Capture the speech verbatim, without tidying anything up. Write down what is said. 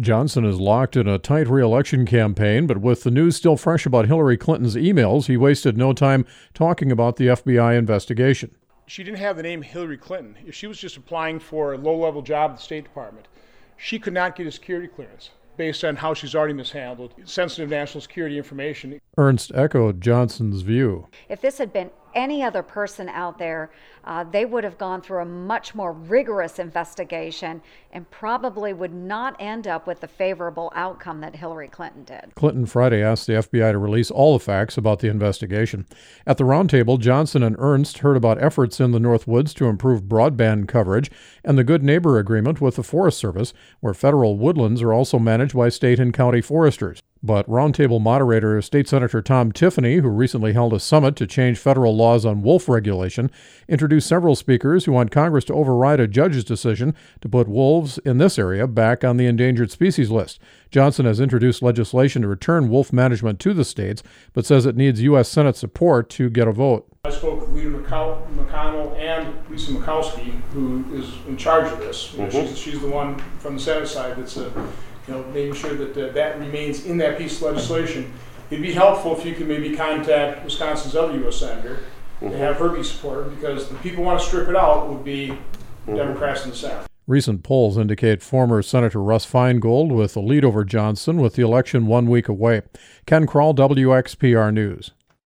Johnson is locked in a tight re-election campaign, but with the news still fresh about Hillary Clinton's emails, he wasted no time talking about the F B I investigation. She didn't have the name Hillary Clinton. If she was just applying for a low-level job at the State Department, she could not get a security clearance based on how she's already mishandled sensitive national security information. Ernst echoed Johnson's view. If this had been any other person out there, uh, they would have gone through a much more rigorous investigation and probably would not end up with the favorable outcome that Hillary Clinton did. Clinton Friday asked the F B I to release all the facts about the investigation. At the roundtable, Johnson and Ernst heard about efforts in the Northwoods to improve broadband coverage and the Good Neighbor Agreement with the Forest Service, where federal woodlands are also managed by state and county foresters. But roundtable moderator State Senator Tom Tiffany, who recently held a summit to change federal laws on wolf regulation, introduced several speakers who want Congress to override a judge's decision to put wolves in this area back on the endangered species list. Johnson has introduced legislation to return wolf management to the states, but says it needs U S Senate support to get a vote. I spoke with Lita McConnell and Lisa Murkowski, who is in charge of this. You know, Mm-hmm. she's, she's the one from the Senate side that's uh, you know, making sure that uh, that remains in that piece of legislation. It'd be helpful if you could maybe contact Wisconsin's other U S Senator mm-hmm. and have her be supported, because the people who want to strip it out would be mm-hmm. Democrats in the Senate. Recent polls indicate former Senator Russ Feingold with a lead over Johnson with the election one week away. Ken Kroll, W X P R News.